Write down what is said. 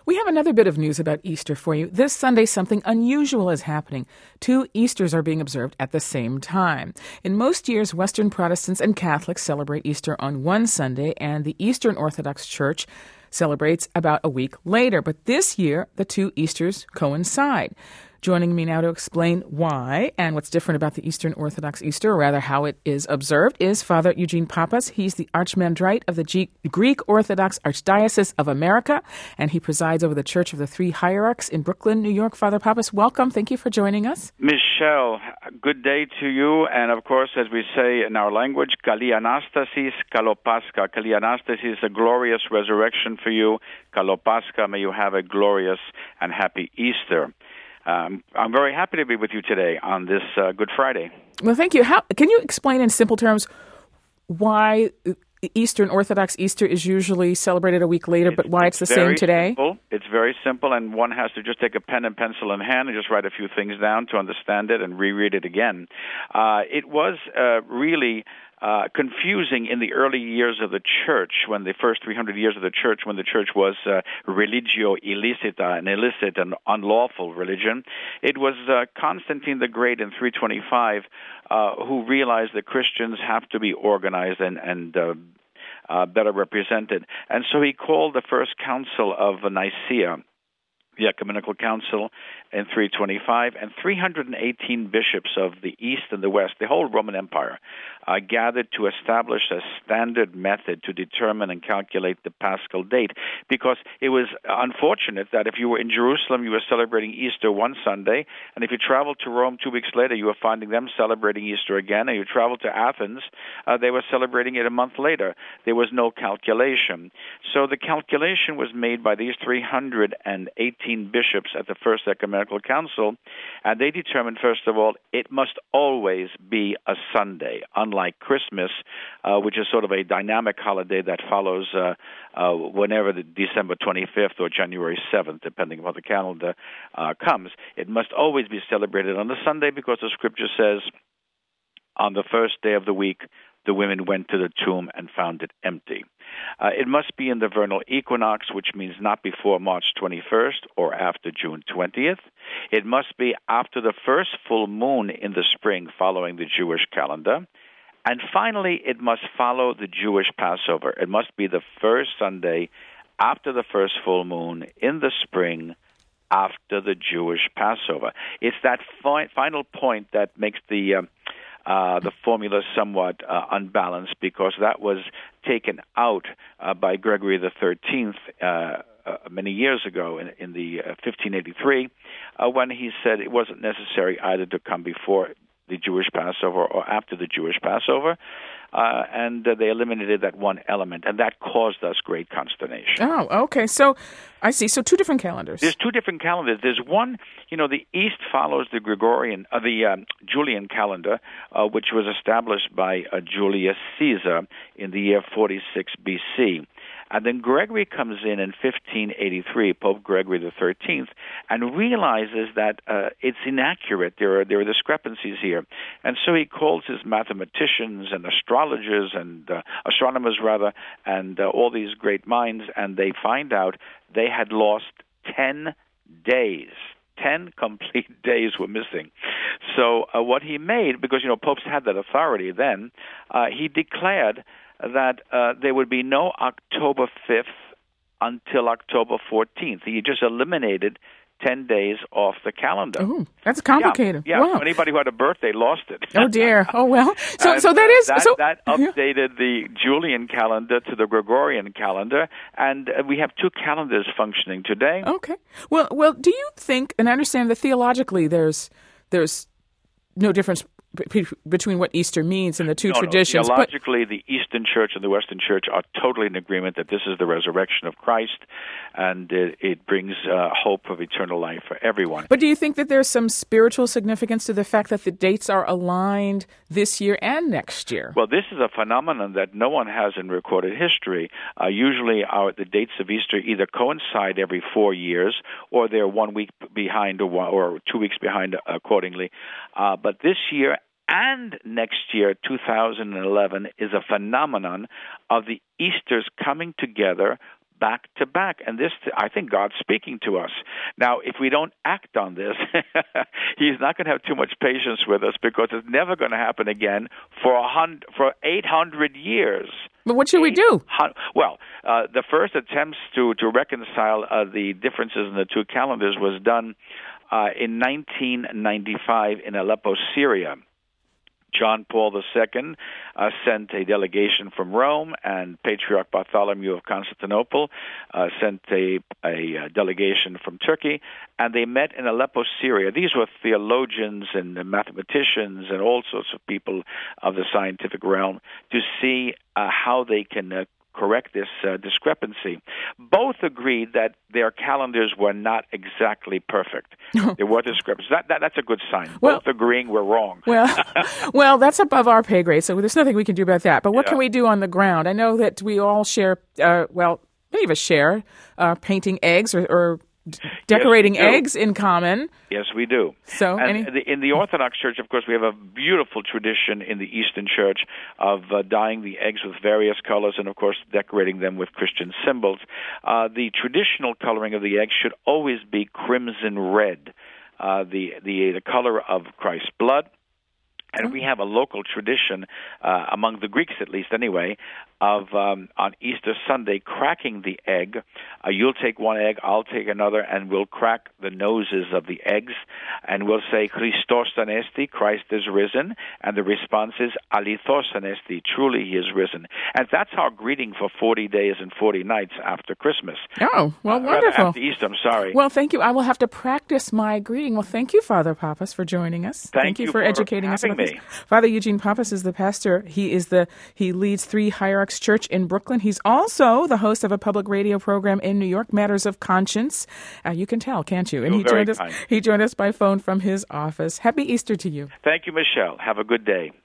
We have another bit of news about Easter for you. This Sunday, something unusual is happening. 2 Easters are being observed at the same time. In most years, Western Protestants and Catholics celebrate Easter on one Sunday, and the Eastern Orthodox Church celebrates about a week later. But this year, the 2 Easters coincide. Joining me now to explain why and what's different about the Eastern Orthodox Easter, or rather how it is observed, is Father Eugene Pappas. He's the Archimandrite of the Greek Orthodox Archdiocese of America, and he presides over the Church of the Three Hierarchs in Brooklyn, New York. Father Pappas, welcome. Thank you for joining us. Michelle, good day to you. And of course, as we say in our language, Kali Anastasis, Kalopascha. Kali Anastasis, a glorious resurrection for you. Kalopascha, may you have a glorious and happy Easter. I'm very happy to be with you today on this Good Friday. Well, thank you. Can you explain in simple terms why Eastern Orthodox Easter is usually celebrated a week later, but why it's the same today? Simple. It's very simple, and one has to just take a pen and pencil in hand and just write a few things down to understand it and reread it again. It was really confusing in the early years of the church, when the first 300 years of the church, when the church was religio illicita, an illicit and unlawful religion. It was Constantine the Great in 325 who realized that Christians have to be organized and better represented. And so he called the first council of Nicaea, the Ecumenical Council, in 325, and 318 bishops of the East and the West, the whole Roman Empire, gathered to establish a standard method to determine and calculate the Paschal date, because it was unfortunate that if you were in Jerusalem, you were celebrating Easter one Sunday, and if you traveled to Rome 2 weeks later, you were finding them celebrating Easter again, and you traveled to Athens, they were celebrating it a month later. There was no calculation. So the calculation was made by these 318 bishops at the First Ecumenical Council, and they determined, first of all, it must always be a Sunday, unlike Christmas, which is sort of a dynamic holiday that follows whenever the December 25th or January 7th, depending on how the calendar comes. It must always be celebrated on the Sunday because the Scripture says, on the first day of the week, the women went to the tomb and found it empty. It must be in the vernal equinox, which means not before March 21st or after June 20th. It must be after the first full moon in the spring following the Jewish calendar. And finally, it must follow the Jewish Passover. It must be the first Sunday after the first full moon in the spring after the Jewish Passover. It's that final point that makes the formula somewhat unbalanced, because that was taken out by Gregory the 13th many years ago in the 1583 when he said it wasn't necessary either to come before the Jewish Passover or after the Jewish Passover, and they eliminated that one element, and that caused us great consternation. Oh, okay. So I see. So 2 different calendars. There's 2 different calendars. There's one, the East follows the Julian calendar, which was established by Julius Caesar in the year 46 BC. And then Gregory comes in 1583, Pope Gregory the 13th, and realizes that it's inaccurate. There are discrepancies here. And so he calls his mathematicians and astrologers and astronomers, and all these great minds, and they find out they had lost 10 days. 10 complete days were missing. So what he made, because, popes had that authority then, he declared that there would be no October 5th until October 14th. He just eliminated 10 days off the calendar. Oh, that's complicated. Yeah. Wow. So anybody who had a birthday lost it. Oh, dear. Oh, well. So that updated the Julian calendar to the Gregorian calendar, and we have 2 calendars functioning today. Okay. Well, do you think, and I understand that theologically there's no difference between what Easter means and the two traditions. Theologically, the Eastern Church and the Western Church are totally in agreement that this is the resurrection of Christ, and it brings hope of eternal life for everyone. But do you think that there's some spiritual significance to the fact that the dates are aligned this year and next year? Well, this is a phenomenon that no one has in recorded history. Usually the dates of Easter either coincide every 4 years, or they're 1 week behind or 2 weeks behind accordingly. But this year and next year, 2011, is a phenomenon of the Easters coming together back to back. And this, I think God's speaking to us. Now, if we don't act on this, he's not going to have too much patience with us, because it's never going to happen again for 800 years. But what should we do? Well, the first attempts to reconcile the differences in the two calendars was done in 1995 in Aleppo, Syria. John Paul II sent a delegation from Rome, and Patriarch Bartholomew of Constantinople sent a delegation from Turkey, and they met in Aleppo, Syria. These were theologians and mathematicians and all sorts of people of the scientific realm to see how they can correct this discrepancy. Both agreed that their calendars were not exactly perfect. There were discrepancies. That's a good sign. Both agreeing we're wrong. Well, that's above our pay grade, so there's nothing we can do about that. But what can we do on the ground? I know that we all share, many of us share painting eggs or decorating eggs in common. Yes, we do. So, in the Orthodox Church, of course, we have a beautiful tradition in the Eastern Church of dyeing the eggs with various colors and, of course, decorating them with Christian symbols. The traditional coloring of the eggs should always be crimson red, the color of Christ's blood. And we have a local tradition, among the Greeks at least anyway, of on Easter Sunday cracking the egg. You'll take one egg, I'll take another, and we'll crack the noses of the eggs, and we'll say, Christos anesti, Christ is risen, and the response is, Alithos anesti, truly he is risen. And that's our greeting for 40 days and 40 nights after Christmas. Oh, well, wonderful. After Easter, I'm sorry. Well, thank you. I will have to practice my greeting. Well, thank you, Father Pappas, for joining us. Thank you for educating us. Father Eugene Pappas is the pastor. He leads Three Hierarchs Church in Brooklyn. He's also the host of a public radio program in New York, Matters of Conscience. You can tell, can't you? And he joined us by phone from his office. Happy Easter to you. Thank you, Michelle. Have a good day.